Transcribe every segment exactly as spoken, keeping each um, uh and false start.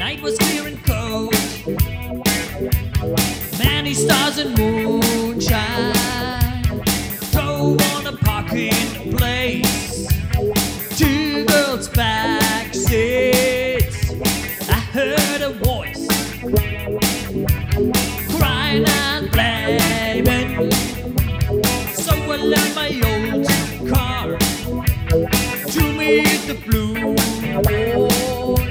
night was clear and cold, many stars and moonshine. Drove on a parking place, two girls back seats. I heard a voice crying and blaming, so I left my old car to meet the blue boys.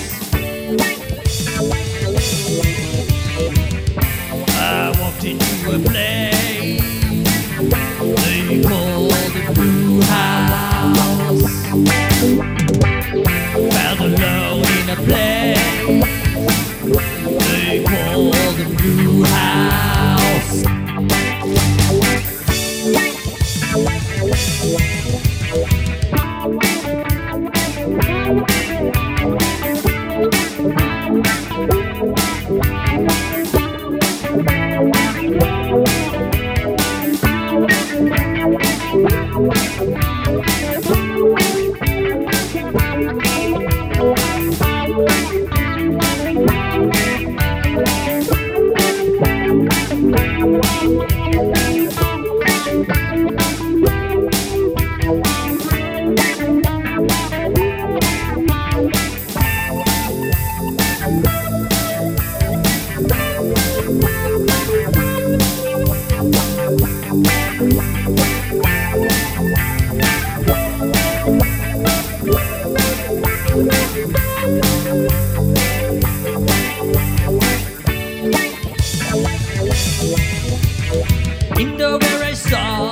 I walked into a place they call the Blue House. Felt alone in a place they call the Blue House. Window where I saw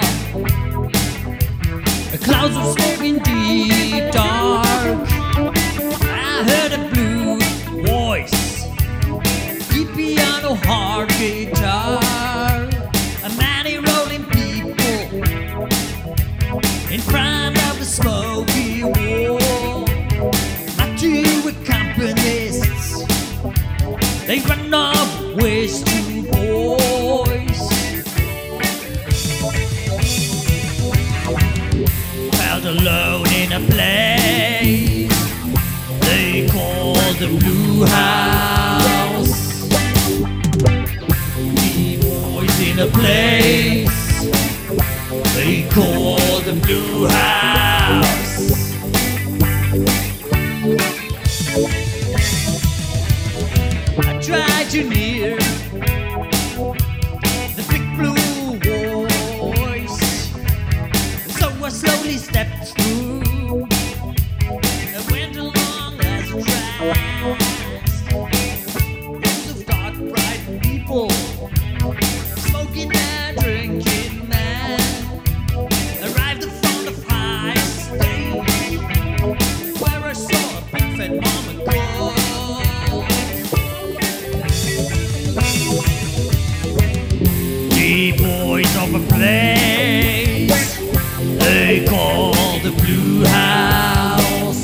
the clouds of smoke in deep dark. I heard a blue voice, deep piano, hard guitar, a many rolling people in front of the smoky wall. My two accompanists, they run off with two boys. Felt alone in a place they call the Blue House. The boys in a place they call the Blue House. I tried to near the big blue voice, so I slowly stepped through. I went along as fast. Rows of dark, bright people, smoking and drinking, man. Arrived at front of high stage, where I saw a big fat mama go. The boys of a place they call the Blue House.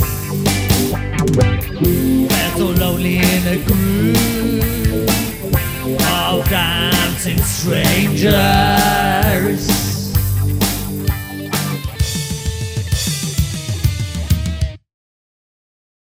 Felt so lonely in a group of dancing strangers.